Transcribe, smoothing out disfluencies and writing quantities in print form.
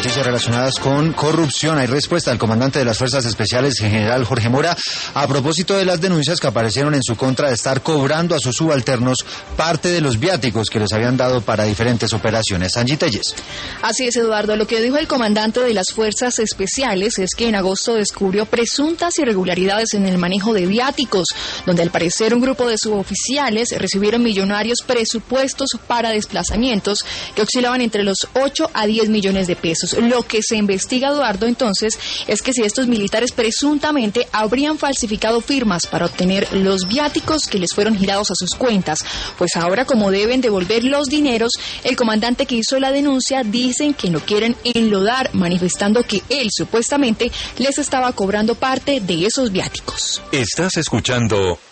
noticias relacionadas con corrupción. Hay respuesta del comandante de las Fuerzas Especiales, el general Jorge Mora, a propósito de las denuncias que aparecieron en su contra de estar cobrando a sus subalternos parte de los viáticos que les habían dado para diferentes operaciones. Angie Telles. Así es, Eduardo. Lo que dijo el comandante de las Fuerzas Especiales es que en agosto descubrió presuntas irregularidades en el manejo de viáticos, donde al parecer un grupo de suboficiales recibieron millonarios presupuestos para desplazamientos que oscilaban entre los 8 a 10 millones de pesos. Lo que se investiga, Eduardo, entonces, es que si estos militares presuntamente habrían falsificado firmas para obtener los viáticos que les fueron girados a sus cuentas. Pues ahora, como deben devolver los dineros, el comandante que hizo la denuncia dicen que no quieren enlodar, manifestando que él supuestamente les estaba cobrando parte de esos viáticos. Estás escuchando